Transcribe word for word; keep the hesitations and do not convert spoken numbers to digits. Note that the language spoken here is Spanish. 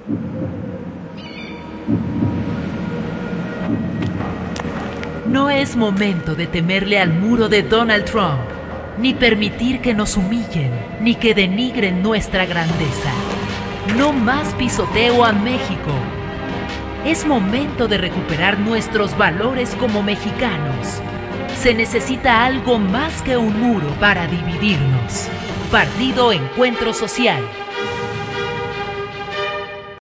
No es momento de temerle al muro de Donald Trump, ni permitir que nos humillen, ni que denigren nuestra grandeza. No más pisoteo a México. Es momento de recuperar nuestros valores como mexicanos. Se necesita algo más que un muro para dividirnos. Partido Encuentro Social.